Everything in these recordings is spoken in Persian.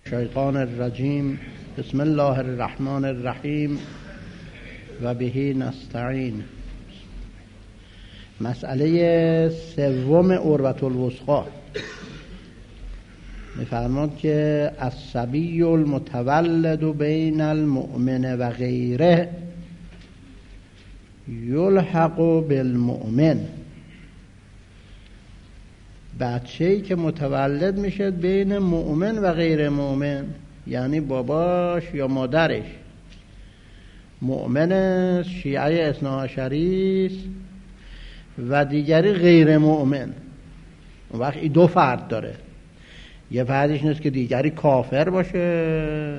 الشیطان الرجیم. بسم الله الرحمن الرحیم و به نستعین. مسئله سوم عروة الوثقی می‌فرماد که الصبی المتولد بین المؤمن و غیره یلحق بالمؤمن. بچه‌ای که متولد میشه بین مؤمن و غیر مؤمن، یعنی باباش یا مادرش مؤمن شیعه اثناعشری است و دیگری غیر مؤمن. اون وقت این دو فرد داره، یه فردش نیست که دیگری کافر باشه،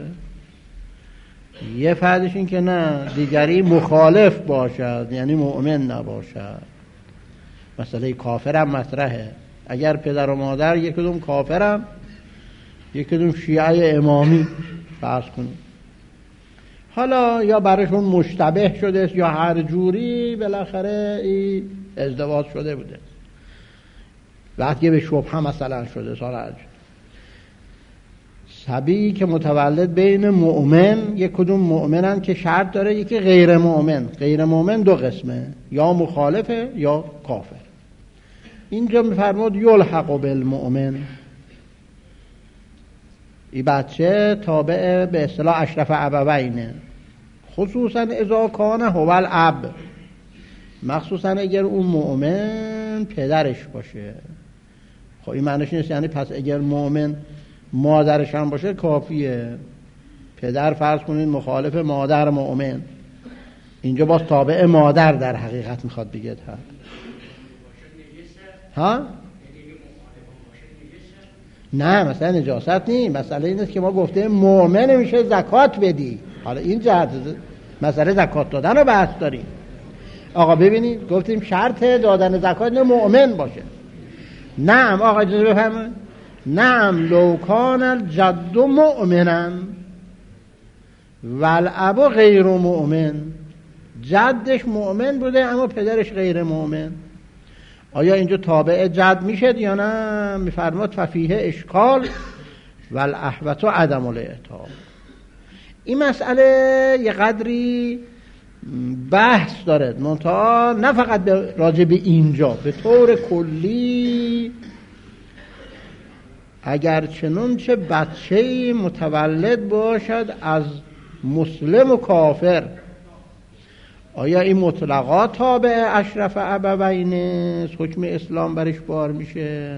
یه فردش این که نه دیگری مخالف باشد یعنی مؤمن نباشد. مسئله کافر هم مطرحه. اگر پدر و مادر یک کدوم کافرم یک کدوم شیعه امامی فرض کنیم، حالا یا براشون مشتبه شده یا هر جوری بالاخره این ازدواج شده بوده، وقتی به شبهه مثلا شده سارج. صبی که متولد بین مؤمن، یک کدوم مؤمنن که شرط داره، یکی غیر مؤمن. غیر مؤمن دو قسمه، یا مخالفه یا کافر. اینجا میفرماد یلحق بالمؤمن. این بچه تابع به اصطلاح اشرف ابوینه، خصوصا اذا کان هو الاب، مخصوصا اگر اون مؤمن پدرش باشه. خب این معنیش نیست یعنی پس اگر مؤمن مادرش هم باشه کافیه. پدر فرض کنید مخالف مادر مؤمن، اینجا باز تابع مادر در حقیقت میخواد بگه ها؟ نه مثلا نجاست نیست، مسئله این است که ما گفته مؤمن میشه زکات بدی. حالا این جهت مسئله زکات دادن رو بحث داریم. آقا ببینید گفتیم شرط دادن زکات نه مؤمن باشه. نعم آقا اجازه بفرمایید. نعم لو کان الجد مؤمنا والاب غیر مؤمن. جدش مؤمن بوده اما پدرش غیر مؤمن. آیا اینجا تابع جد میشد یا نه؟ میفرماد ففیه اشکال والاحوط عدم الاعتاب. این مسئله یه قدری بحث داره، منتها نه فقط راجع به اینجا، به طور کلی اگر چنانچه بچه متولد باشد از مسلم و کافر، آیا این مطلقا تابع اشرف ابوین حکم اسلام برش بار میشه؟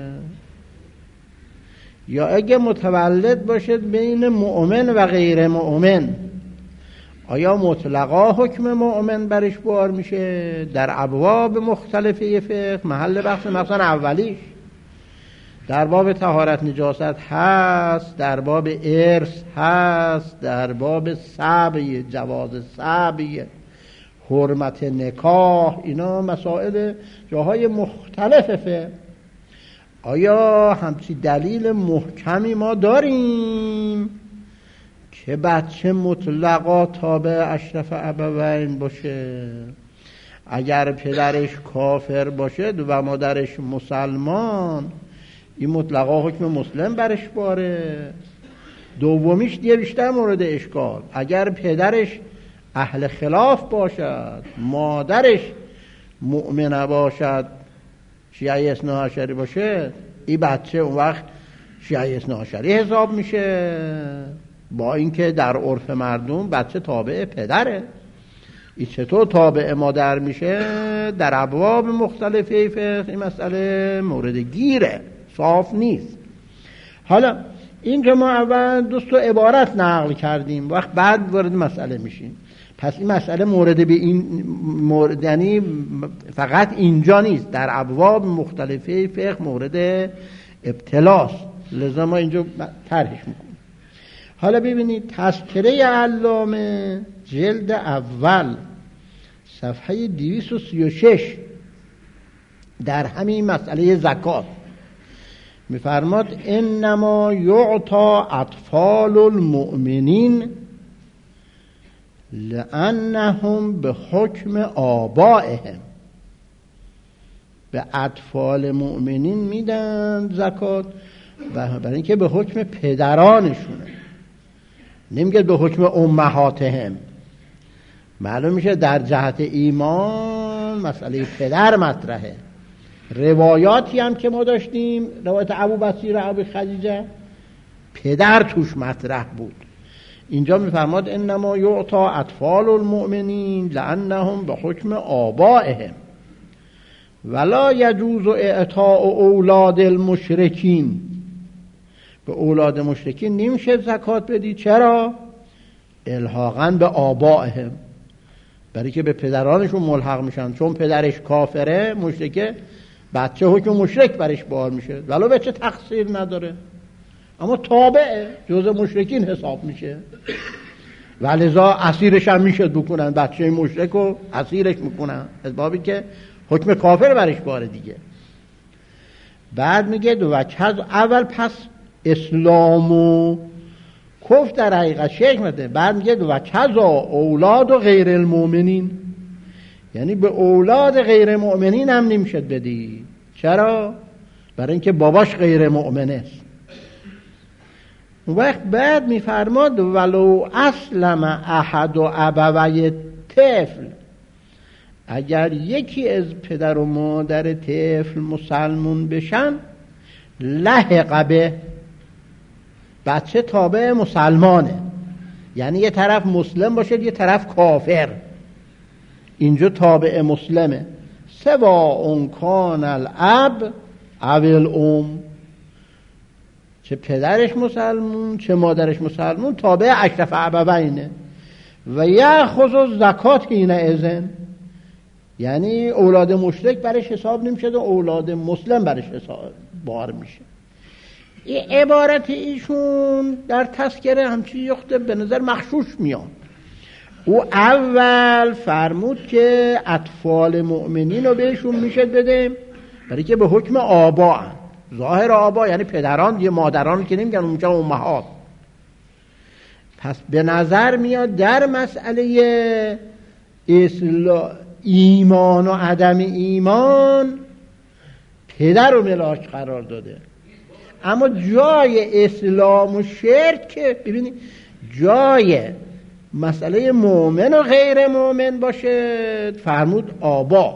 یا اگه متولد باشد بین مؤمن و غیر مؤمن، آیا مطلقا حکم مؤمن برش بار میشه؟ در ابواب مختلفه فقه محل بحث مثلا اولیش در باب طهارت نجاست هست، در باب ارث هست، در باب سبی جواز سبی، حرمت نکاح، اینا مسائل جاهای مختلف فقه. آیا همچی دلیل محکمی ما داریم که بچه مطلقا تابع اشرف ابوین باشه؟ اگر پدرش کافر باشد و مادرش مسلمان، این مطلقا حکم مسلم برش باره. دومیش دیگه بیشتر مورد اشکال، اگر پدرش اهل خلاف باشد، مادرش مؤمنه باشد، شیعه اثناعشری باشه، این بچه اون وقت شیعه اثناعشری حساب میشه، با اینکه در عرف مردم بچه تابع پدره. این چطور تابع مادر میشه؟ در ابواب مختلفه فقه این مسئله مورد گیره، صاف نیست. حالا اینجا ما اول دوست عبارت نقل کردیم، وقت بعد وارد مسئله میشیم. پس این مسئله مورد به این مورد، یعنی فقط اینجا نیست، در ابواب مختلفه فقه مورد ابتلاست، لذا ما اینجا طرحش میکنیم. حالا ببینید تذکره علامه جلد اول صفحه 236 در همین مسئله زکات میفرماد انما یعطا اطفال المؤمنین لأنهم به حکم آبائهم. به اطفال مؤمنین میدن زکات برای اینکه به حکم پدرانشونه. نمیگه به حکم امهاتهم. معلوم میشه در جهت ایمان مسئله پدر مطرحه. روایاتی هم که ما داشتیم، روایت ابو بصیر و ابو خدیجه، پدر توش مطرح بود. اینجا میفرماد انما یعطى اطفال المؤمنین لانهم به حکم آبائهم ولا یجوز اعطاء اولاد المشرکین. به اولاد مشرکین نمیشه زکات بدی. چرا؟ الحاقاً به آبائهم، برای که به پدرانشون ملحق میشن. چون پدرش کافره مشرکه، بچه حکم مشرک برش بار میشه ولو بچه تقصیر نداره، اما تابعه، جزء مشرکین حساب میشه. ولذا اسیرش هم میشد بکنن، بچه مشرک رو اسیرش میکنن از بابی که حکم کافر برش باره دیگه. بعد میگه دو وجه اول پس اسلام و کفر در حقیقت شرک مده. بعد میگه دو وجه اولاد و غیر المؤمنین، یعنی به اولاد غیر مؤمنین هم نمیشد بدی. چرا؟ برای اینکه باباش غیر مؤمن است. وقت بعد میفرماد ولو اسلم احد و ابوی طفل، اگر یکی از پدر و مادر طفل مسلمون بشن، لحق به، بچه تابع مسلمانه، یعنی یه طرف مسلم باشه یه طرف کافر، اینجا تابع مسلمه. سواء کان الاب او الام، چه پدرش مسلمون چه مادرش مسلمون، تابع اشرف ابوینه. و یأخذ زکات حینئذ، یعنی اولاد مشرک برش حساب نمیشه و اولاد مسلم برش حساب بار میشه. این عبارت ایشون در تذکره همچی یخته به نظر مخشوش میاد. او اول فرمود که اطفال مؤمنین رو بهشون میشه بده، برای که به حکم آبا هن. ظاهر آبا یعنی پدران، یه مادران که نمیگن اونجا امهات. پس به نظر میاد در مسئله ایمان و عدم ایمان پدر رو ملاک قرار داده. اما جای اسلام و شرک که ببینید جای مسئله مؤمن و غیر مؤمن باشه فرمود آبا.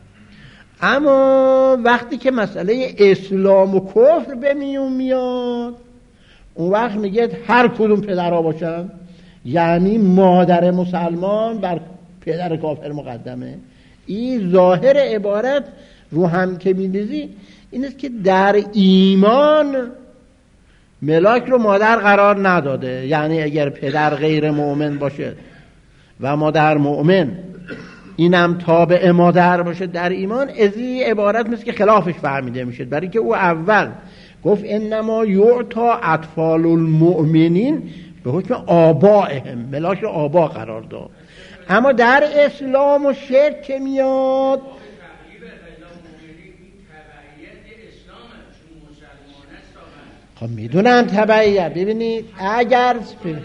اما وقتی که مسئله اسلام و کفر به میون میاد، اون وقت میگه هر کدوم پدرها باشن، یعنی مادر مسلمان بر پدر کافر مقدمه. این ظاهر عبارت رو هم که می‌ریزی این است که در ایمان ملاک رو مادر قرار نداده. یعنی اگر پدر غیر مؤمن باشه و مادر مؤمن، اینم تابع مادر باشه در ایمان، از این عبارت مثل که خلافش فهمیده میشه. برای که او اول گفت انما یعطى اطفال المؤمنین به حکم آبائهم، ملاک رو آبا قرار داد. اما در اسلام و شرک که میاد خب میدونم تبعیه. ببینید اگر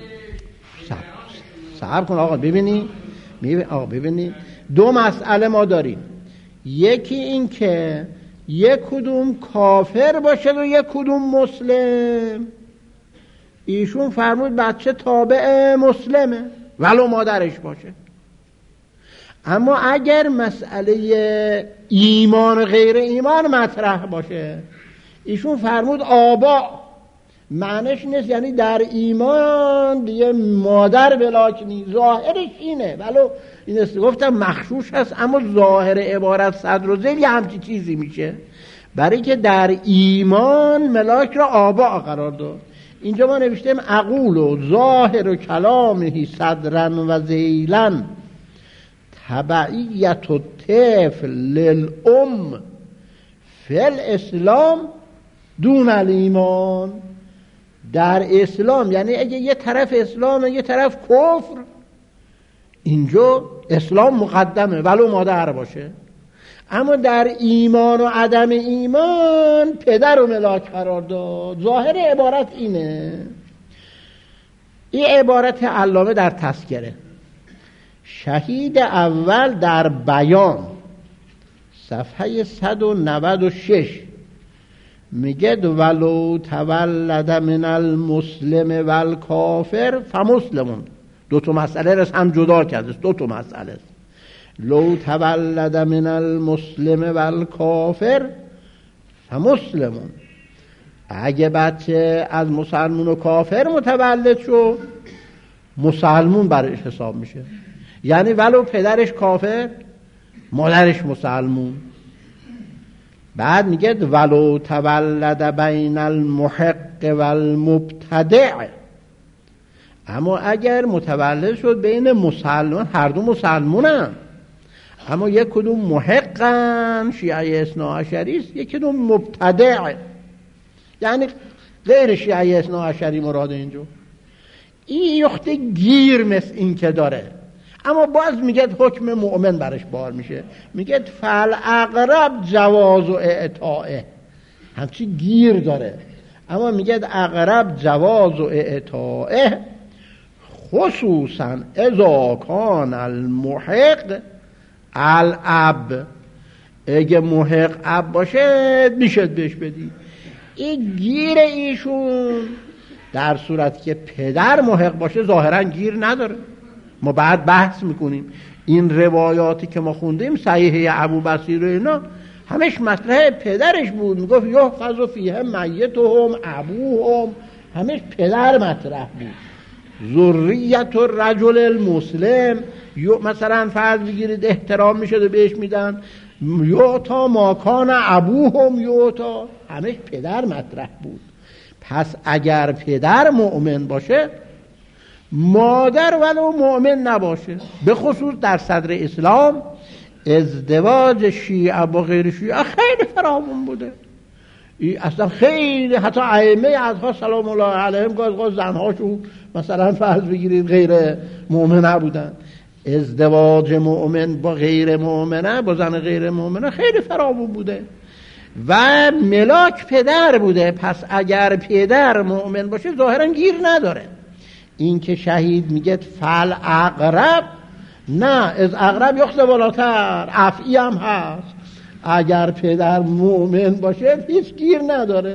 صبر کن آقا، ببینید دو مسئله ما داریم. یکی این که یک کدوم کافر باشه و یک کدوم مسلم. ایشون فرمود بچه تابع مسلمه ولو مادرش باشه. اما اگر مسئله ایمان و غیر ایمان مطرح باشه، ایشون فرمود آبا. معنیش نیست یعنی در ایمان دیگه مادر بلاک نیست، ظاهرش اینه، ولو این است گفتم مخشوش هست، اما ظاهر عبارت صدر و ذیل یه همچی چیزی میشه. برای که در ایمان ملاک را آبا قرار داد. اینجا ما نوشتیم اقول و ظاهر و کلامه صدرن و ذیلن تبعیت و طفل للام فی الاسلام دون الایمان. در اسلام یعنی اگه یه طرف اسلام یه طرف کفر، اینجا اسلام مقدمه ولو مادر باشه. اما در ایمان و عدم ایمان پدر و ملاک قرار داد. ظاهر عبارت اینه. این عبارت علامه در تذکره. شهید اول در بیان صفحه 196 میگه ولو تولد من المسلم والکافر فمسلمون. دو تا مسئله را هم جدا کرده، دو تا مسئله است. لو تولد من المسلم والکافر فمسلمون، اگه بچه از مسلمون و کافر متولد شد مسلمون برش حساب میشه. یعنی ولو پدرش کافر مادرش مسلمون. بعد میگه ولو تولد بین المحق والمبتدع، اما اگر متولد شد بین مسلمان، هر دو مسلمونن اما یک کدوم محقن شیعه اثناعشری است، یک کدوم مبتدع یعنی غیر شیعه اثناعشری مراد اینجا. این یخته گیر مثل این که داره، اما باز میگه حکم مؤمن برش بار میشه. میگه فالاقرب جواز و اعطائه، همچی گیر داره، اما میگه اقرب جواز و اعطائه خصوصا اذا کان المحق الاب. اگه محق اب باشه میشه بهش بدی. این گیر ایشون در صورتی که پدر محق باشه ظاهرا گیر نداره. ما بعد بحث میکنیم این روایاتی که ما خوندیم صحیح ابو بصیر و اینا همش مطرح پدرش بود. میگفت یحفظ فیه میتهم ابوهم، همش پدر مطرح بود. ذریت الرجل المسلم، مثلا فرض بگیرید احترام میشد بهش میدن، یعطا ما کان ابوهم یعطا، همش پدر مطرح بود. پس اگر پدر مؤمن باشه مادر ولو مؤمن نباشه. به خصوص در صدر اسلام ازدواج شیعه با غیر شیعه خیلی فراوان بوده. اصلا خیلی حتی ائمه اصحاب سلام الله علیهم گاز زنهاشون مثلا فرض بگیرید غیر مؤمنه بودن. ازدواج مؤمن با غیر مؤمنه، با زن غیر مؤمنه خیلی فراوان بوده و ملاک پدر بوده. پس اگر پدر مؤمن باشه ظاهرا گیر نداره. این که شهید میگه فل اقرب، نه از اقرب یخته بالاتر، افعی هم هست. اگر پدر مؤمن باشه هیچ گیر نداره.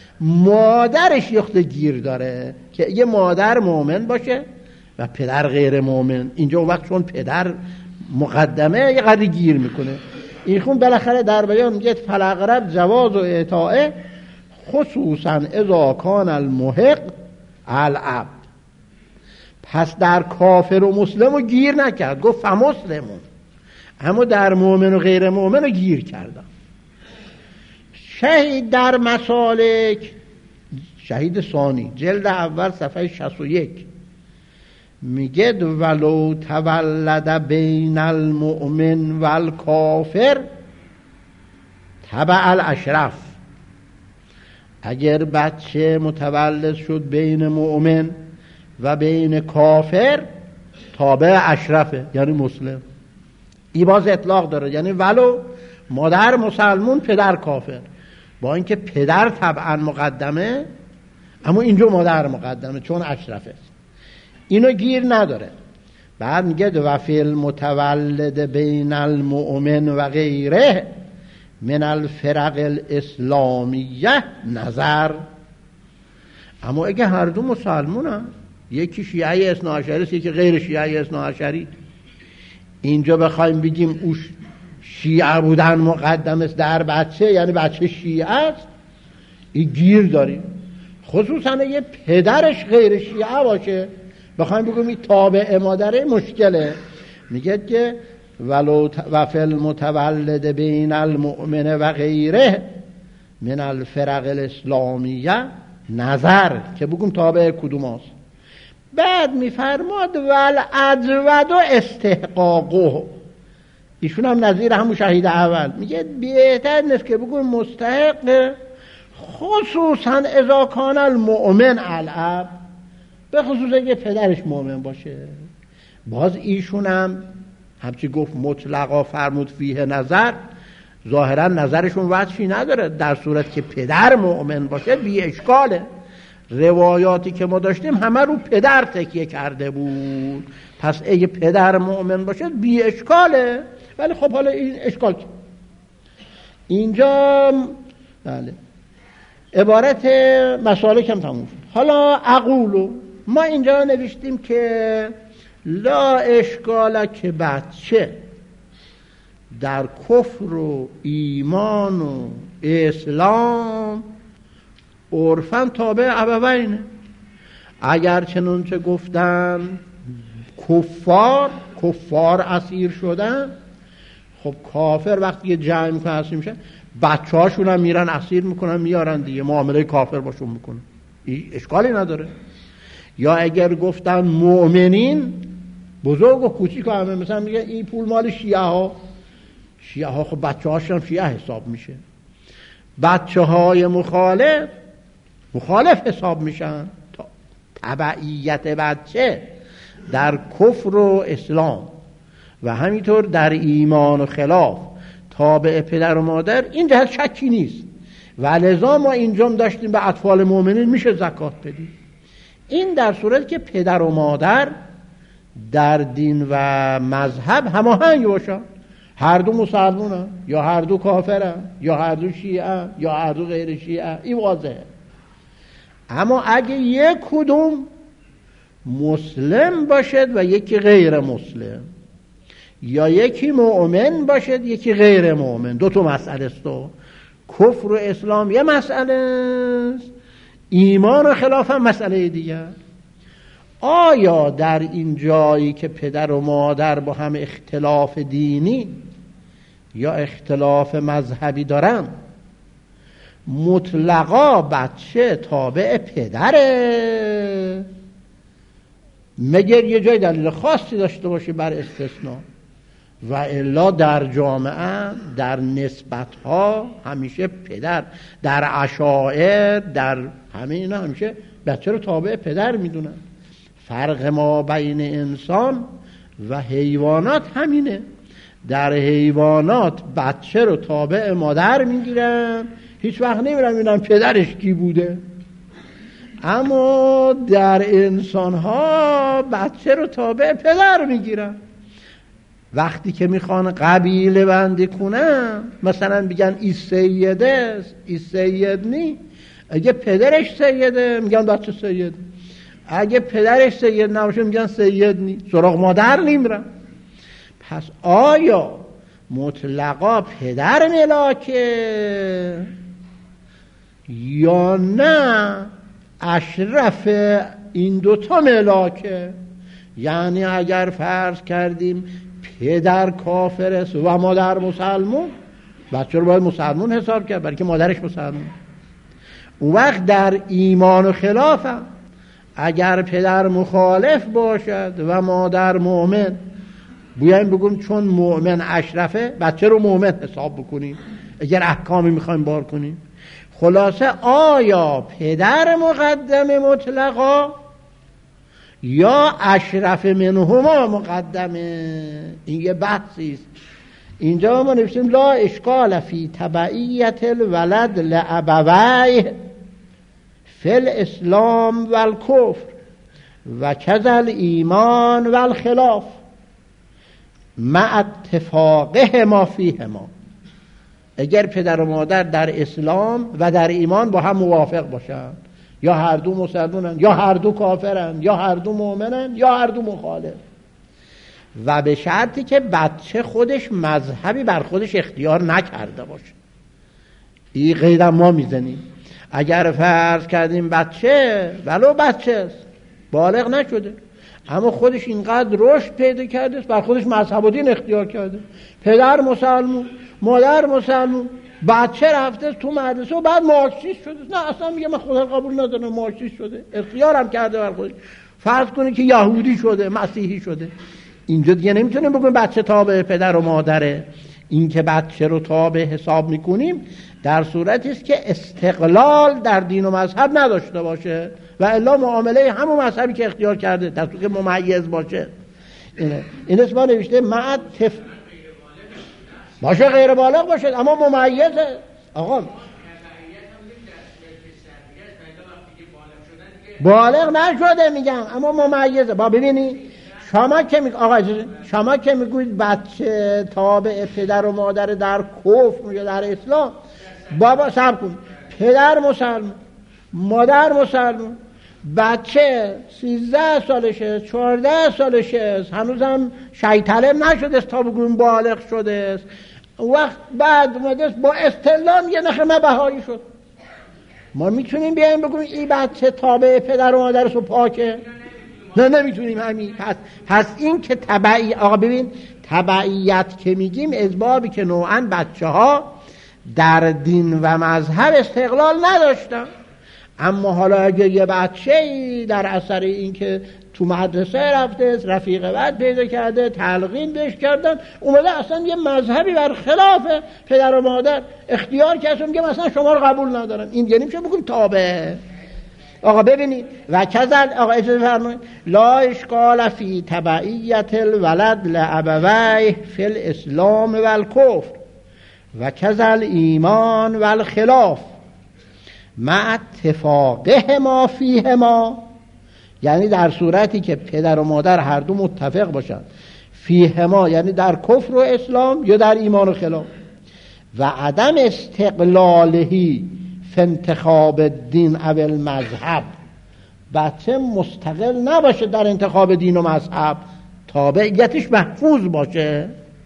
مادرش یخته گیر داره که یه مادر مؤمن باشه و پدر غیر مؤمن، اینجا وقت چون پدر مقدمه یه قدری گیر میکنه. این خون بالاخره در بیان میگه فل اقرب جواز و اعطائه خصوصا اذا کان المحق الاب. پس در کافر و مسلم رو گیر نکرد، گفت فمسلمون، اما در مؤمن و غیر مؤمن رو گیر کردم. شهید در مسالک، شهید ثانی جلد اول صفحه 61 میگه ولو تولد بین المؤمن والکافر تبع الاشرف، اگر بچه متولد شد بین مؤمن و بین کافر تابع اشرفه، یعنی مسلم. این باز اطلاق داره، یعنی ولو مادر مسلمون پدر کافر، با اینکه پدر طبعا مقدمه اما اینجا مادر مقدمه چون اشرفه، اینو گیر نداره. بعد میگه و فی المتولد بین المؤمن و غیره من الفرق الاسلامیه نظر. اما اگه هر دو مسلمونن، یکی شیعه اثناعشری است یکی غیر شیعه اثناعشری، اینجا بخوایم بگیم او شیعه بودن مقدم است در بچه، یعنی بچه شیعه است، این گیر داریم. خصوصا اگه پدرش غیر شیعه باشه بخوایم بگیم این تابع مادره مشکله. میگه که ولو و فی المتولد بین المؤمن و غیره من الفرق الاسلامیه نظر، که بگیم تابع کدوم است. بعد میفرماد والعجود استحقاقه، ایشون هم نظیر همون شهید اول میگه بهتر نیست که بگیم مستحق، خصوصا اذا کان المؤمن الاب، به خصوص اگه پدرش مؤمن باشه. باز ایشون هم همچی گفت مطلقا فرمود فیه نظر، ظاهرا نظرشون وجهی نداره. در صورت که پدر مؤمن باشه بی اشکاله. روایاتی که ما داشتیم همه رو پدر تکیه کرده بود، پس اگه پدر مؤمن باشه بی اشکاله. ولی خب حالا این اشکال اینجا بله عبارت مسالک هم تموم شد. حالا اقولو ما اینجا نوشتیم که لا اشکال که بچه در کفر و ایمان و اسلام عرفاً تابع ابوینه. اگر چنانچه گفتن کفار اسیر شدن، خب کافر وقتی که جمع میکنن اسیر میشن، بچه هاشون هم میرن اسیر میکنن میارن دیگه، معامله کافر باشون میکنن، اشکالی نداره. یا اگر گفتن مؤمنین بزرگ و کوچیک همه، مثلا میگه این پول مال شیعه ها خب بچه هاشون هم شیعه حساب میشه، بچه های مخالف حساب میشن. تبعیت بچه در کفر و اسلام و همینطور در ایمان و خلاف تابع پدر و مادر، این جهت شکی نیست. و لذا ما اینجا داشتیم به اطفال مؤمنین میشه زکات بدیم. این در صورتی که پدر و مادر در دین و مذهب هماهنگ باشن، هر دو مسلمانن یا هر دو کافرن یا هر دو شیعه یا هر دو غیر شیعه، این واضحه. اما اگه یک کدوم مسلم باشد و یکی غیر مسلم، یا یکی مؤمن باشد یکی غیر مؤمن، دو تا مسئله است. کفر و اسلام یه مسئله است، ایمان و خلاف هم مسئله دیگر. آیا در این جایی که پدر و مادر با هم اختلاف دینی یا اختلاف مذهبی دارن، مطلقا بچه تابع پدره، مگر یه جای دلیل خاصی داشته باشه بر استثناء، و الا در جامعه در نسبتها همیشه پدر، در عشائر در همه اینا همیشه بچه رو تابع پدر میدونن. فرق ما بین انسان و حیوانات همینه. در حیوانات بچه رو تابع مادر میگیرن، هیچ وقت نمیرن میدونن پدرش کی بوده. اما در انسان ها بچه رو تابع پدر میگیرن. وقتی که میخوان قبیله بندی کنن، مثلا بگن ای سیده است ای سید نی، اگه پدرش سیده میگن بچه سید، اگه پدرش سید نباشه میگن سید نی، سراغ مادر نمیرن. پس آیا مطلقا پدر ملاکه یا نه اشرف این دوتا ملاکه؟ یعنی اگر فرض کردیم پدر کافر است و مادر مسلمون، بچه رو باید مسلمون حساب کرد برای که مادرش مسلمون. اون وقت در ایمان و خلاف هم اگر پدر مخالف باشد و مادر مؤمن، بیایم بگیم چون مؤمن اشرفه بچه رو مؤمن حساب بکنیم اگر احکامی میخوایم بار کنیم. خلاصه آیا پدر مقدم مطلقا یا اشرف منهما مقدمه؟ این یه بحثی است. اینجا ما نوشتیم لا اشکال فی تبعیت الولد لابویه فی الاسلام و الکفر و کذل ایمان و الخلاف مع اتفاقه ما فیه ما. اگر پدر و مادر در اسلام و در ایمان با هم موافق باشن، یا هر دو مسلمانن یا هر دو کافرن یا هر دو مؤمنن یا هر دو مخالف، و به شرطی که بچه خودش مذهبی بر خودش اختیار نکرده باشه. این قید ما میزنیم. اگر فرض کردیم بچه ولو بچه است بالغ نشده اما خودش اینقدر رشد پیدا کرده بر خودش مذهب و دین اختیار کرده، پدر مسلمون مادر مسلمون، بچه رفته تو مدرسه و بعد مارکسیست شده، نه اصلا میگه من خدا قبول ندارم، مارکسیست شده، اختیارم کرده بر خودش. فرض کنید که یهودی شده، مسیحی شده، اینجا دیگه نمیتونیم بگیم بچه تابع پدر و مادره. این که بچه رو تابع حساب میکنیم در صورتی است که استقلال در دین و مذهب نداشته باشه و الا معامله همون مذهبی که اختیار کرده در صورتی که ممیز باشه. این اسم نوشته باشه غیر بالغ باشه اما ممیزه. آقا بالغ نشده میگم اما ممیزه. با ببینی شما که میگوید بچه تابع پدر و مادر در کفر یا در اسلام، بابا صبر کن، پدر مسلمان، مادر مسلمان، بچه 13 سالشه، 14 سالشه، هنوزم شیطله نشده تا بگویم بالغ شده است. وقت بعد اومده با استعلام یه نخمه بهایی شد. ما میتونیم بیایم بگویم این بچه تابع پدر و مادرش و پاکه؟ نه نمیتونیم همین. پس این که تبعی، آقا ببین تبعیت که میگیم از بابی که نوعا بچه ها در دین و مذهب استقلال نداشتن، اما حالا اگه یه بچه‌ای در اثر این که تو مدرسه رفته، رفیق بد پیدا کرده، تلقین بهش کردن، اومده اصلا یه مذهبی بر خلاف پدر و مادر اختیار کرده، میگه مثلا شما رو قبول ندارن، این یعنی میشه بگیم تابع. آقا ببینید و کذل، آقا اجازه فرمایید، لا اشکال فی تبعیت الولد لابویه فی الاسلام و الکفر و کذل ایمان و الخلاف مع اتفاقه ما فیه ما، یعنی در صورتی که پدر و مادر هر دو متفق باشند فیه ما، یعنی در کفر و اسلام یا در ایمان و خلاف، و عدم استقلالهی فی انتخاب الدین او المذهب، بچه مستقل نباشه در انتخاب دین و مذهب، تابعیتش محفوظ باشه.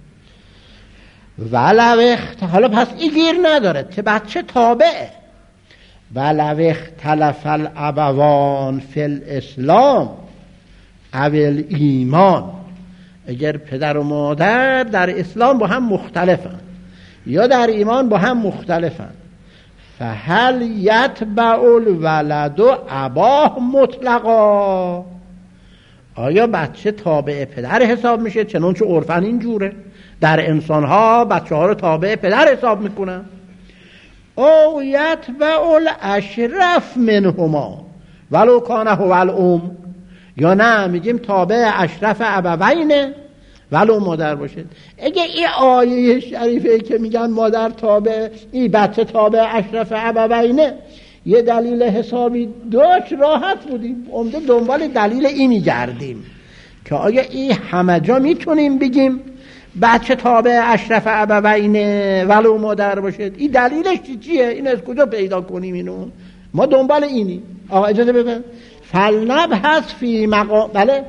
ولو حالا پس این گیر نداره که بچه تابعه. ولو اختلف الابوان فی الاسلام او الایمان، اگر پدر و مادر در اسلام با هم مختلفن یا در ایمان با هم مختلفن، فهل یتبع الولد اباه مطلقا، آیا بچه تابع پدر حساب میشه؟ چنانچه عرفاً اینجوره، در انسان‌ها بچه ها رو تابع پدر حساب میکنن. او یتبع الاشرف منهما ولو کان هو الام، یا نه میگیم تابع اشرف ابوینه ولو مادر باشه. اگه این آیه شریفه که میگن مادر تابع، این بچه تابع اشرف ابوینه یه دلیل حسابی داشت، راحت بودیم عمده دنبال دلیل این میگردیم که آیا این همه جا میتونیم بگیم بچه تابع اشرف ابوینه ولو مادر باشه؟ این دلیلش چیه؟ این از کجا پیدا کنیم اینو؟ ما دنبال اینی. آقا اجازه بده فلنبحث فی مقام. بله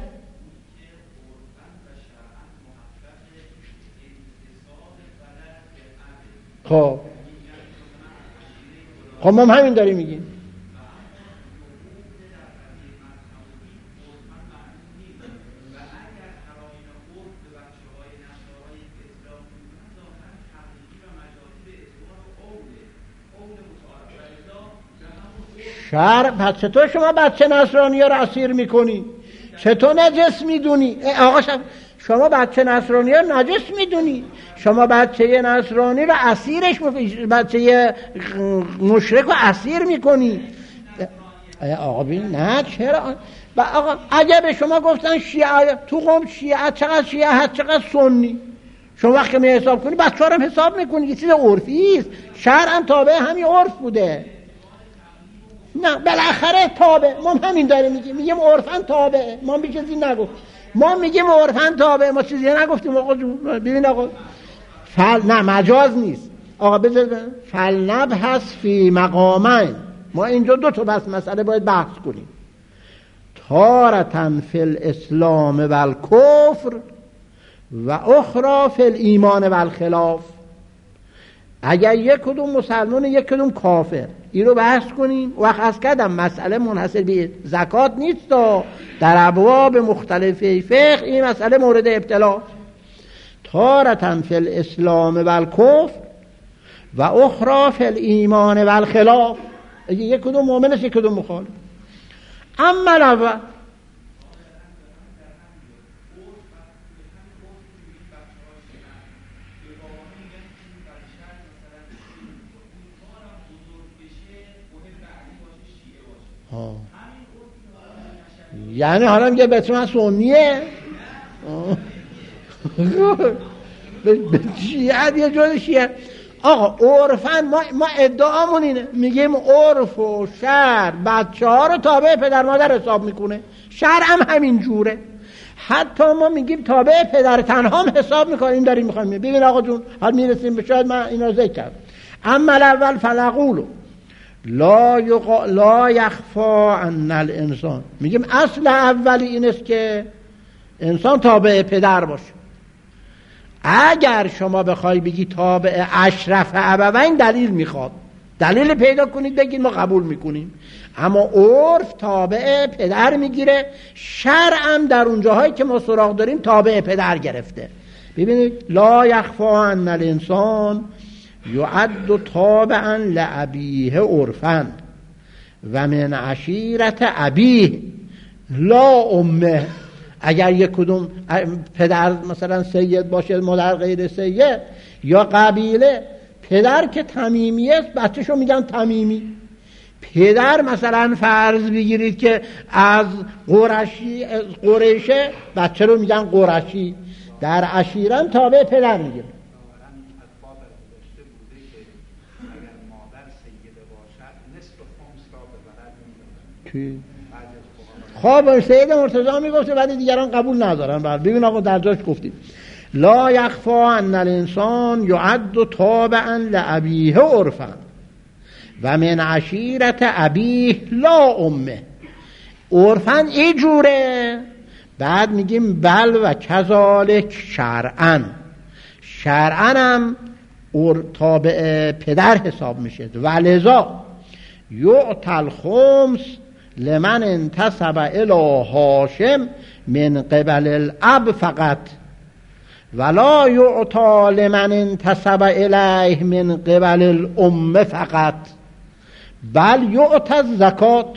خب ما همین داریم میگیم. پس چطور شما بچه نصرانی ها رو اسیر میکنی؟ چطور نجس میدونی؟ آقا شما بچه نصرانی ها نجس میدونی؟ شما بچه نصرانی رو اسیرش بچه مشرک رو اسیر میکنی؟ آقا ببین نه چرا؟ آقا اگه به شما گفتن شیعه، تو قوم شیعه چقدر شیعه هست چقدر سنی، شما وقتی می حساب کنی بچه ها رو حساب میکنی، یه چیز عرفی است، شرعاً تابع همین عرف بوده. نه بالاخره تابع، ما همین داریم میگیم عرفاً تابع، ما به چیزی نگفت، ما میگیم عرفاً تابع، ما چیزی نگفتیم. آقا ببین آقا نه مجاز نیست. آقا بذار فلنبحث فی مقامین، ما اینجا دو تا بس مسئله باید بحث کنیم، تارةً فی الاسلام و الکفر و اخرى فی الایمان و الخلاف. اگر یک کدوم مسلمان یک کدوم کافر، این رو بحث کنیم. وقت از کردم مسئله منحصر به زکات نیست، در ابواب مختلف فقه این مسئله مورد ابتلا. تارةً فی الاسلام و الکفر و اخرى فی الایمان و الخلاف، یک کدوم مؤمن است یک کدوم مخالف. اما الاول یعنی حالا میگه بتون سنیه به شیعه یه جور شیعه. آقا عرفاً ما ادعامون اینه، میگیم عرف و شرع بچه ها رو تابع پدر مادر حساب میکنه، شرع هم همین جوره. حتی ما میگیم تابع پدر تنها هم حساب میکنیم. داریم میخوایم ببین آقا جون، حال میرسیم به شاید من اینا ذکر کردم. اما الاول فنقولو لا یخفا عن الانسان. میگیم اصل اولی این است که انسان تابع پدر باشه. اگر شما بخوای بگی تابع اشرف ابوین دلیل میخواد، دلیل پیدا کنید بگید ما قبول میکنیم. اما عرف تابع پدر میگیره، شرعم در اون جاهایی که ما سراغ داریم تابع پدر گرفته. ببینید لا یخفا عن الانسان یعد تابعا لابیه عرفا و من عشیرت ابیه لا امه. اگر یک کدوم پدر مثلا سید باشه مادر غیر سید یا قبیله، پدر که تمیمی است بچه‌شو میگن تمیمی. پدر مثلا فرض بگیرید که از قریشه، بچه رو میگن قرشی. در عشیرم تابع پدر میگه. خب سید مرتضی میگفته ولی دیگران قبول ندارن. ببین آقا در جاش گفتید لا یخفا ان الانسان یعد تابعا لابیه عرفا و من عشیرت ابیه لا امه. عرفا این جوره. بعد میگیم بل و کذالک شرعا. شرعا هم تابع پدر حساب میشه. ولذا یعطی الخمس لمن انتسب الی هاشم من قبل الاب فقط ولا یعطی لمن انتسب الیه من قبل الام فقط بل یعطی الزکات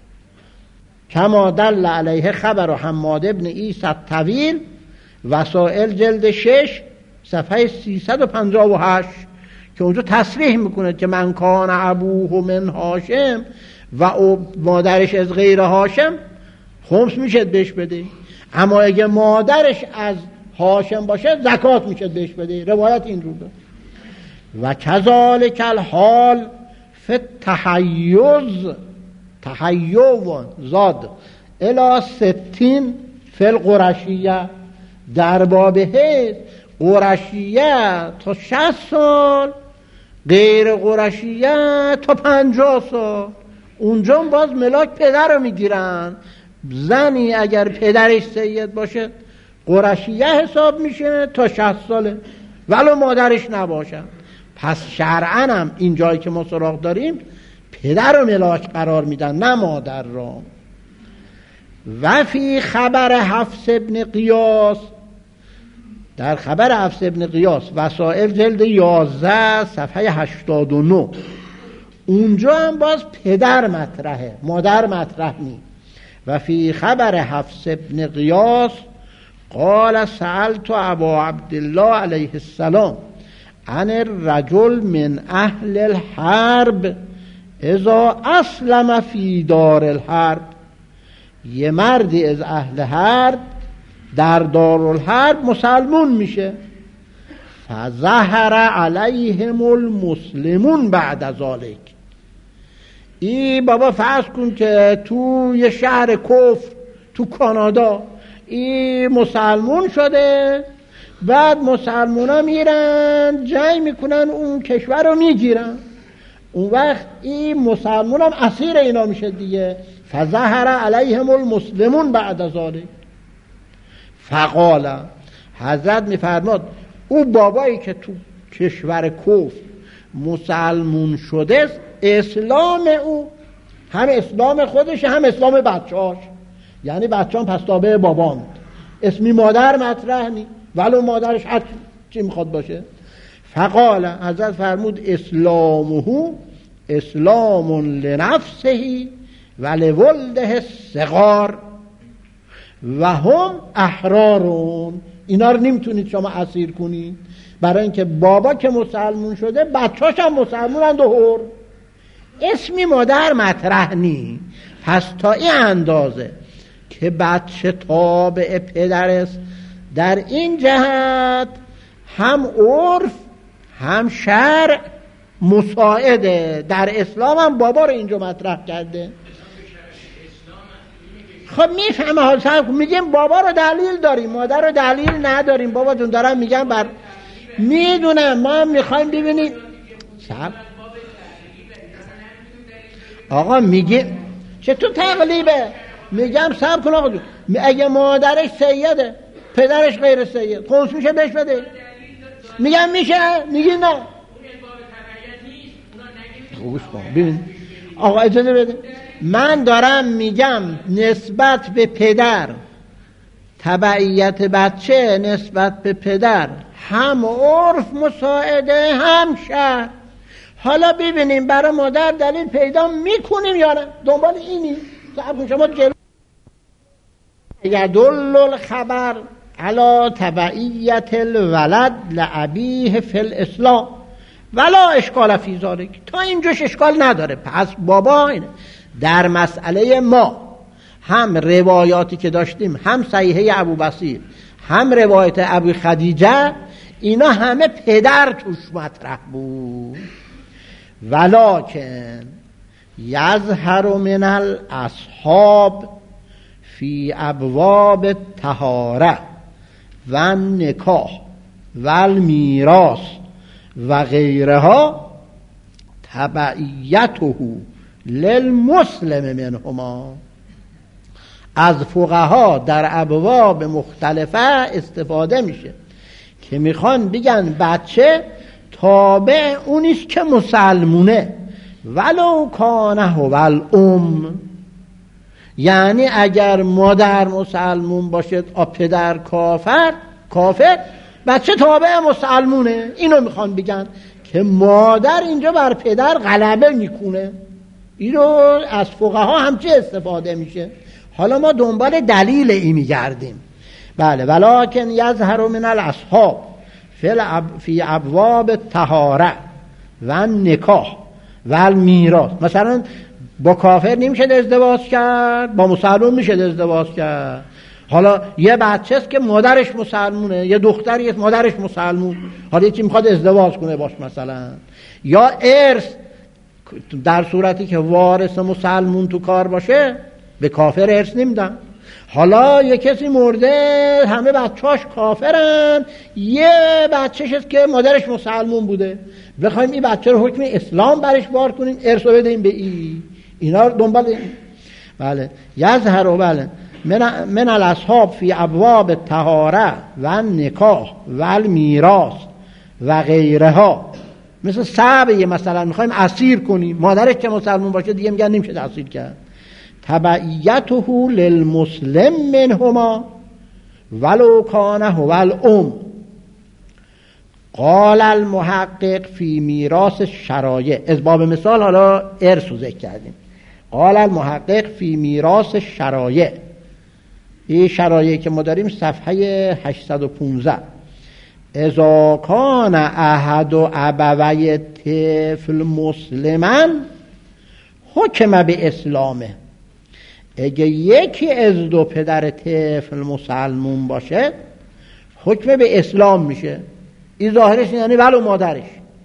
کما دل علیه خبر حماد ابن عیسی الطویل وسائل جلد 6 صفحه 358 که اونجا تصریح میکنه که من کان ابوه من هاشم و مادرش از غیر هاشم خمس میشه بهش بده. اما اگه مادرش از هاشم باشه زکات میشه بهش بده. روایت این رو داره. و کذالک الحال فی التحیز تحیو زاد الی 60 فی القرشیه. در باب حیض قرشیه تا 60 سال، غیر قرشیه تا 50 سال. اونجا باز ملاک پدر رو میگیرن. زنی اگر پدرش سید باشه قرشیه حساب میشه تا 60 ساله ولو مادرش نباشه. پس شرعاً هم این جایی که ما سراغ داریم پدر رو ملاک قرار میدن نه مادر را. و فی خبر حفص ابن قیاس، در خبر حفص ابن قیاس وسائل جلد 11 صفحه 89 اونجا هم باز پدر مطرحه، مادر مطرح نی. و فی خبر حفص ابن قیاس قال سألت ابا عبدالله علیه السلام عن الرجل من اهل الحرب اذا اسلم فی دار الحرب. یه مردی از اهل حرب در دار الحرب مسلمون میشه. فظهر علیهم المسلمون بعد ذلك. ای بابا فرض کن که تو یه شهر کفر تو کانادا ای مسلمون شده، بعد مسلمون ها میرن جنگ میکنن اون کشور رو میگیرن، اون وقت این مسلمون هم اسیر اینا میشه دیگه. فظهر علیهم المسلمون بعد ذلك. فقال حضرت میفرماد او بابایی که تو کشور کفر مسلمون شده، اسلام او هم اسلام خودش هم اسلام بچه‌هاش، یعنی بچه‌ها پس تابع بابان، اسمی مادر مطرح نی ولو مادرش هر چی میخواد باشه. فقال حضرت فرمود اسلامه اسلام لنفسه و لولده الصغار و هم احرارون. اینا رو نمیتونید شما اسیر کنید، برای اینکه بابا که مسلمون شده بچه‌هاش هم مسلمونند و حر، اسمی مادر مطرح نی. پس تا این اندازه که بچه تابع پدر است، در این جهت هم عرف هم شرع مساعده. در اسلام هم بابا رو اینجا مطرح کرده. خب میفهمه حال صاحب، میگیم بابا رو دلیل داریم مادر رو دلیل نداریم. بابا جون دارم میگم بر میدونم، ما هم میخوایم ببینید صاحب آقا میگه چطور تقلیبه؟ میگم صبر کن آقا، اگه مادرش سیده پدرش غیر سید خونس میشه بهش بده؟ میگم میشه؟ میگی نه. گوش کن ببین آقا اجازه بده، من دارم میگم نسبت به پدر تبعیت بچه نسبت به پدر هم عرف مساعده هم شرع. حالا ببینیم برای مادر دلیل پیدا میکنیم یا نه، دنبال اینی شما جلو. یدل الخبر علی تبعیت الولد لأبیه فی الاسلام ولا اشکال فی ذلک. تا اینجاش اشکال نداره. پس بابا اینه در مسئله ما هم روایاتی که داشتیم، هم صحیحه ابو بصیر هم روایت ابو خدیجه، اینا همه پدر توش مطرح بود. ولکن یظهر من الاصحاب فی ابواب الطهاره و النکاح و المیراث و غیرها تبعیته للمسلم منهما. از فقها در ابواب مختلفه استفاده میشه که میخوان بگن بچه تابع اونیست که مسلمونه ولو کانه هو الام. یعنی اگر مادر مسلمون باشه پدر کافر بچه تابع مسلمونه. اینو میخوان بگن که مادر اینجا بر پدر غلبه میکنه. اینو از فقها همچه استفاده میشه. حالا ما دنبال دلیل این میگردیم. بله ولکن یظهر من الاصحاب فی ابواب الطهاره و النکاح و المیراث. مثلا با کافر نمیشه ازدواج کرد، با مسلمان میشه ازدواج کرد. حالا یه بچه است که مادرش مسلمونه، یه دختری است مادرش مسلمون، حالا یکی میخواد ازدواج کنه باش مثلا. یا ارث در صورتی که وارث مسلمون تو کار باشه به کافر ارث نمیدن. حالا یه کسی مرده همه بچه‌اش کافرن، یه بچه‌ش است که مادرش مسلمون بوده، بخوایم این بچه رو حکم اسلام برش بار کنیم ارث رو بدیم به اینا دنبال این. بله یظهر بله من الاصحاب فی ابواب الطهاره و النکاح و المیراث و غیرها. مثل صعبه مثلا میخوایم اسیر کنیم، مادرش که مسلمون باشه دیگه میگن نمیشه اسیر کرد. تبعیته للمسلم منهما ولو کان هو الام. قال المحقق فی میراث الشرایع. از باب مثال حالا ارث رو ذکر کردیم. قال المحقق فی میراث الشرایع. این شرایع که ما داریم صفحه 815. اذا کان احد ابوی طفل مسلما حکم به اسلامه. اگه یکی از دو پدر طفل مسلمون باشه حکم به اسلام میشه. این ظاهرش یعنی ولو مادرش.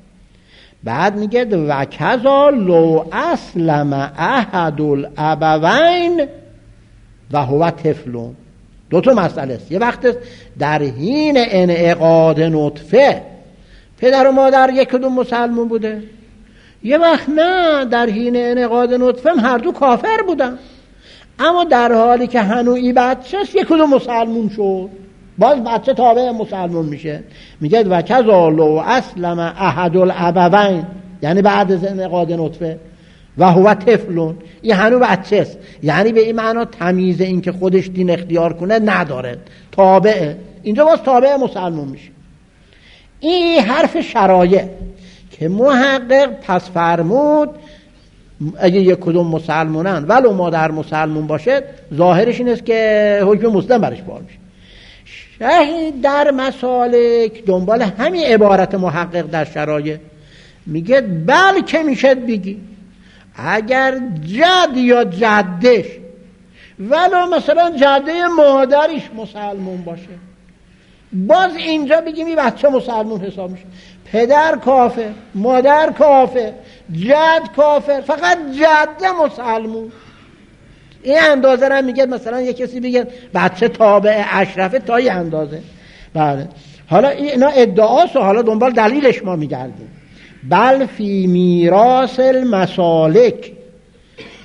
بعد میگه و کذا لو اسلم احد الابوین و هو طفلون. دو تا مسئله است. یه وقت در حین انعقاد نطفه پدر و مادر یک کدوم مسلمون بوده، یه وقت نه در حین انعقاد نطفه هر دو کافر بودن، اما در حالی که هنوی بچه است یک کدوم مسلمون شد، باز بچه تابع مسلمون میشه. میگه و کذا لو اسلم احد الابوین، یعنی بعد از انعقاد نطفه، و هو طفلون، این هنو بچه است، یعنی به این معنا تمیز این که خودش دین اختیار کنه نداره، تابعه. اینجا باز تابع مسلمون میشه. این حرف شرایع که محقق پس فرمود اگه یک کدوم مسلمونن ولو مادر مسلمون باشه ظاهرش این است که حکم مسلم برش بار میشه. شاهد در مسالک دنبال همین عبارت محقق در شرایع میگه بلکه میشه بگی اگر جد یا جدش ولو مثلا جده مادرش مسلمون باشه، باز اینجا بگیم این بچه مسلمون حساب میشه. پدر کافر، مادر کافر، جد کافر، فقط جده مسلمون. این اندازه را میگه مثلا یک کسی بگه بچه تابع اشرفه تا این اندازه. بله حالا اینا ادعاست و حالا دنبال دلیلش ما میگردیم. بل فی میراث المسالک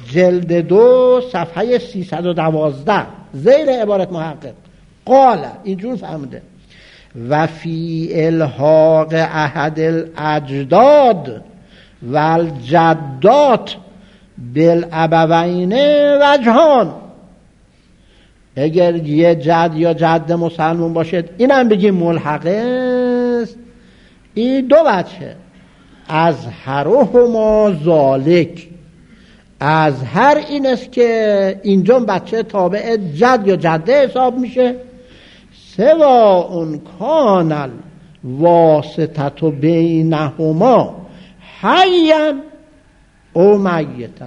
جلد 2 صفحه 312 زیر عبارت محقق قال اینجور فهمده و فی الحاق احد الاجداد والجدات بالابوین وجهان. اگر یه جد یا جد مسلمون باشد اینم بگیم ملحقه است. این دو وجهه. از هرهما ذالک، از هر این است که اینجا بچه تابع جد یا جده حساب میشه. سواء کان الواسطة بینهما حیا او میتا.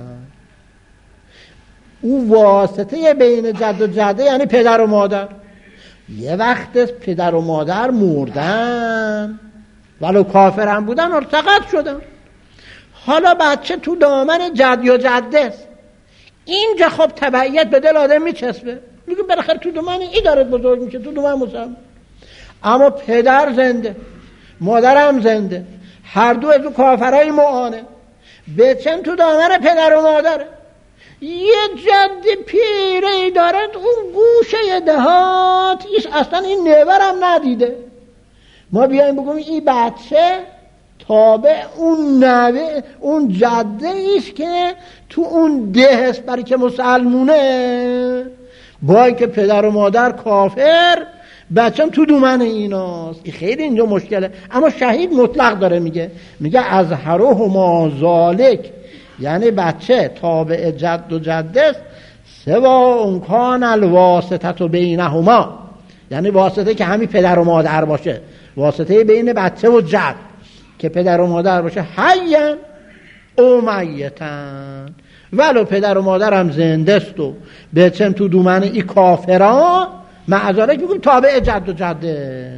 او واسطه بین جد و جده یعنی پدر و مادر. یه وقت پدر و مادر مردن ولو کافر هم بودن ارتقد شدن، حالا بچه تو دامن جد یا جده است. اینجا خب تبعیت به دل آدم میچسبه، میگه بالاخره تو دامن این داره بزرگ میشه، تو دامن مسلمان. اما پدر زنده، مادر هم زنده، هر دو از کافرای معانه، بچن تو دامن پدر و مادره. یه جد پیری دارد اون گوشه دهات، اصلا این نورم ندیده. ما بیایم بگم این بچه تابع اون نوه اون جده ایست که تو اون ده است، برای که مسلمونه، با که پدر و مادر کافر، بچم تو دومن ایناست. این خیلی اینجا مشکله. اما شهید مطلق داره میگه از هرهما ذالک، یعنی بچه تابع جد و جده است. سواء کان الواسطة بینهما، یعنی واسطه که همین پدر و مادر باشه، واسطه بین بچه و جد که پدر و مادر باشه، حیا او میتن، ولو پدر و مادر هم زنده است و بچم تو دومن ای کافران، معذاره که بگیم تابع جد و جده.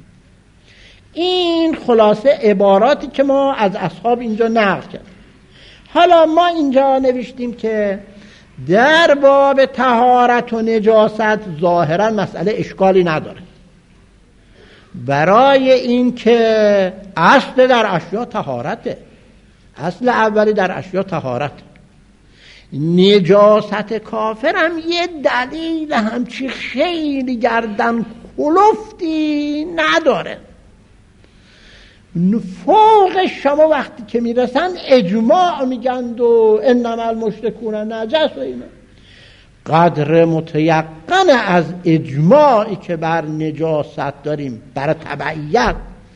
این خلاصه عباراتی که ما از اصحاب اینجا نقل کردیم. حالا ما اینجا نوشتیم که در باب طهارت و نجاست ظاهرا مسئله اشکالی نداره، برای این که اصل در اشیاء طهارته، اصل اولی در اشیاء طهارت. نجاست کافر هم یه دلیل همچی خیلی گردن کلفتی نداره. فوق شما وقتی که میرسن اجماع میگند و انما المشرکون نجس و اینا، قدر متیقن از اجماعی که بر نجاست داریم برای تبعیت،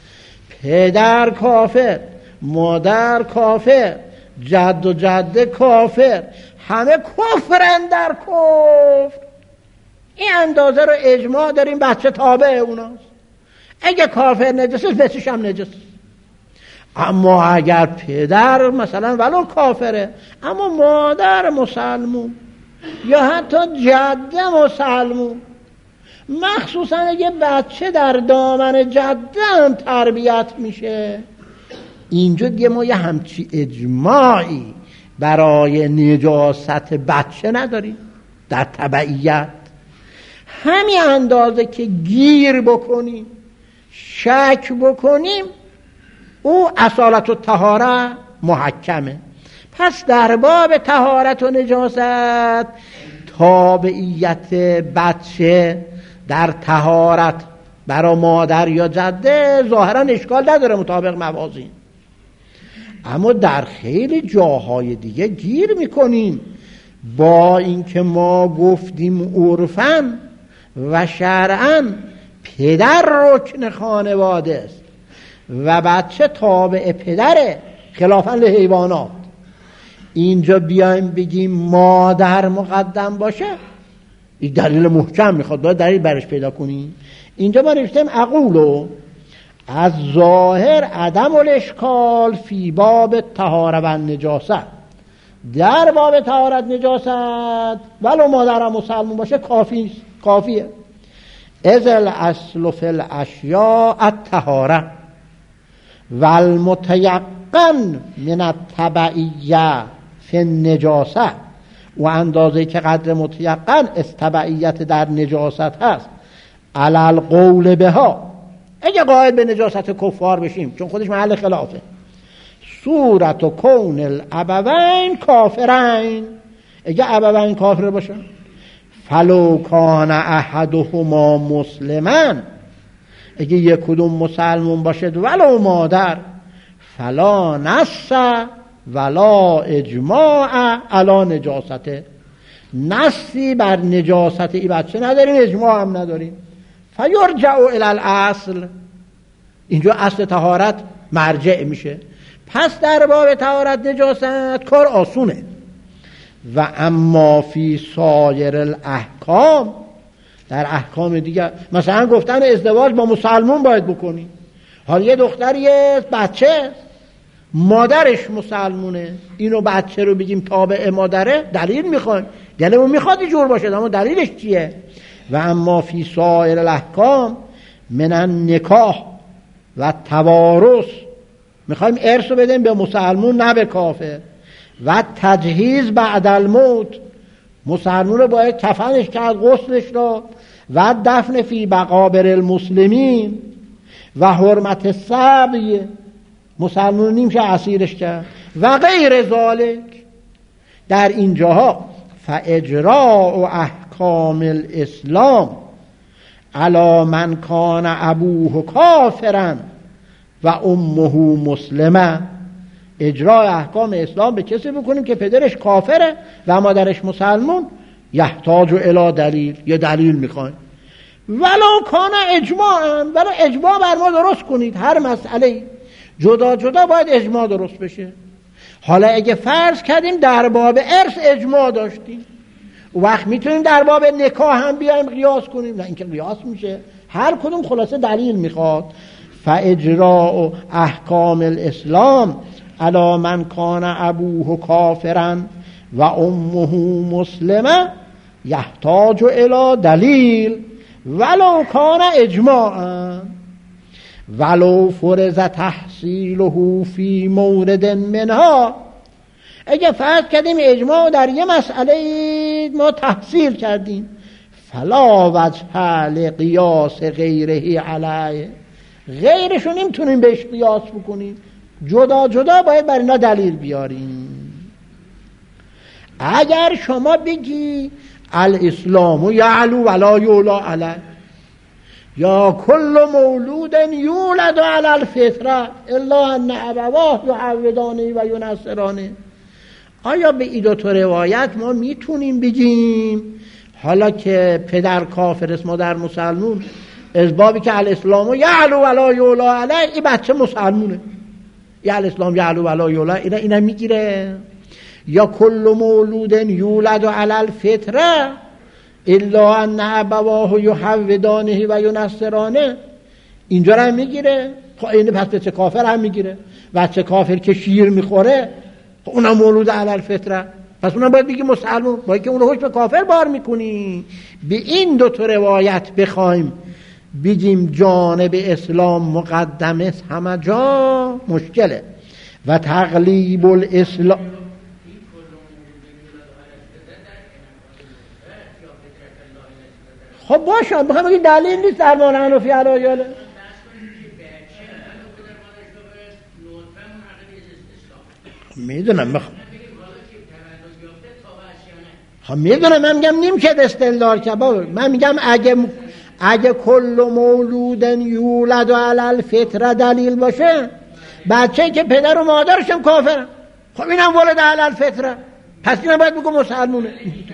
پدر کافر، مادر کافر، جد و جده کافر، همه کفرن در کفر، این اندازه رو اجماع داریم بچه تابع اوناست. اگه کافر نجسه بچه‌ش هم نجسه. اما اگر پدر مثلا ولو کافره اما مادر مسلمون یا حتی جده مسلمون، مخصوصا اگه بچه در دامن جده هم تربیت میشه، اینجا دیگه ما یه همچی اجماعی برای نجاست بچه نداریم در تبعیت. همین اندازه که گیر بکنیم، شک بکنیم، او اصالت و طهارت محکمه. پس در باب طهارت و نجاست تابعیت بچه در طهارت برای مادر یا جده ظاهرا اشکال نداره مطابق موازین. اما در خیلی جاهای دیگه گیر میکنیم، با اینکه ما گفتیم عرفاً و شرعاً پدر رکن خانواده است و بچه تابع پدره خلافاً لحیوانات، اینجا بیایم بگیم مادر مقدم باشه، این دلیل محکم میخواد، باید دلیل برش پیدا کنیم. اینجا ما نوشتیم اقولو از ظاهر عدم الاشکال فی باب طهارت و نجاست، در باب طهارت نجاست ولو مادر مسلمان باشه کافیه. اذ الاصل فی الاشیاء الطهارت والمتیقن من التبعیه فی النجاست، و اندازه که قدر متیقن استبعیت در نجاست هست علی القول بها، اگه قائل به نجاست کفار بشیم چون خودش محل خلافه، صورت و کون الابوین کافرین، اگه ابوین کافر باشن فلو کان احدهما مسلما، اگه یک کدوم مسلمون باشد ولو مادر، فلا نص ولا اجماع علی نجاسته، نصی بر نجاست این بچه نداریم، اجماع هم نداریم. فیرجع الی الاصل، اینجا اصل طهارت مرجع میشه. پس در باب طهارت نجاست کار آسونه. و اما فی سایر الاحکام، در احکام دیگر مثلا گفتن ازدواج با مسلمان باید بکنی، حالا یه دختر یه بچه مادرش مسلمونه، اینو بچه رو بگیم تابع مادره، دلیل میخوایم، دلمون میخواد اینجور باشه، اما دلیلش چیه؟ و اما فی سایر الاحکام من النکاح و توارث، میخوایم ارث رو بدیم به مسلمون نه به کافر. و تجهیز بعد الموت، مسلمون رو باید کفنش کرد، غسلش داد. و دفن فی مقابر المسلمین و حرمت السبی، مسلمون نمیشه اسیرش کرد و غیر ذالک. در اینجاها فاجراء احکام الاسلام علی من کان ابوه کافرا و امه مسلمه، اجرای احکام اسلام به کسی بکنیم که پدرش کافره و مادرش مسلمون، یحتاج الی دلیل، یه دلیل میخوایم. ولو کان اجماعا، ولو اجماع بر ما درست کنید، هر مسئله جدا جدا باید اجماع درست بشه. حالا اگه فرض کردیم در باب ارث اجماع داشتیم، وقت میتونیم در باب نکاح هم بیایم قیاس کنیم؟ نه، اینکه قیاس میشه، هر کدوم خلاصه دلیل میخواد. فاجراء احکام الاسلام علی من کان ابوه کافرا و امه مسلمه یحتاج الی دلیل ولو کان اجماعا ولو فرض تحصیله فی مورد منها. اگه فرض کردیم اجماع در یه مسئله ما تحصیل کردیم، فلا وجه لقیاس غیره علیه، غیرشو نمیتونیم بهش قیاس بکنیم، جدا جدا باید بر اینا دلیل بیاریم. اگر شما بگی الاسلام یعلو ولا یولا علیه، یا کل مولود یولد علی الفطره الا ان ابواه یعودانه و ینصرانه، آیا به این دو تا روایت ما میتونیم بگیم حالا که پدر کافر است مادر مسلمون، از بابی که الاسلام یعلو ولا یولا علیه، این بچه مسلمونه، یا الاسلام یعلو ولا یولا، اینا میگیره؟ یا کل مولود یولد علی الفطره الا ان ابواه یحودانه و ینصرانه، اینجا هم میگیره؟ خب این پس بچه کافر هم میگیره، بچه کافر که شیر میخوره اونم مولود علی الفطره، پس اونم باید بگی مسلمان، باید که اون رو حکم کافر بار میکنی. به این دو تا روایت بخوایم بگیم جانب اسلام مقدم است همه جا مشکله. و تقلیب الاسلام، خب باشه بخوام بگیم دلیل نیست در مان حنفی علایاله. میدونم میدونم، من میگم نمیشه استدلال کرد، من میگم اگه کل مولود یولد علی الفطره دلیل باشه، بچه‌ای که پدر و مادرش هم کافرن، خب اینم ولد علی الفطره، پس اینم باید بگم مسلمونه.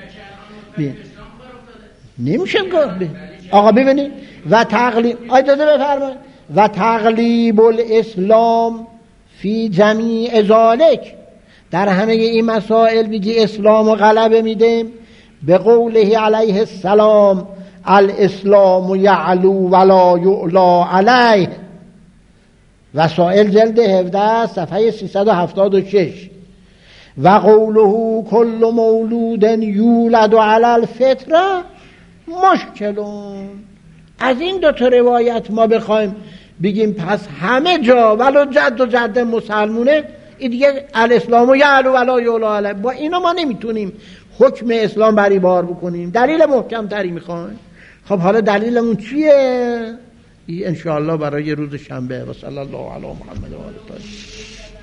نمیشه گفت. آقا ببینید و تقلیب، اجازه بفرمایید، و تقلیب الاسلام فی جمیع ذالک، در همه این مسائل بگی اسلام غلبه میدیم. به قوله علیه السلام الاسلام یعلو ولا یعلا علیه، وسائل جلد 17 صفحه 376. و قوله کل مولود یولد علی الفطره مشکلون. از این دو تا روایت ما بخوایم بگیم پس همه جا ولو جد و جد مسلمونه، این دیگه الاسلام یعلو ولا یعلا علیه، با اینا ما نمیتونیم حکم اسلام بری بار بکنیم، دلیل محکم تری میخوایم. خب حالا دلیلمون چیه؟ این انشاءالله برای روز شنبه. و صلی الله علی محمد و آله.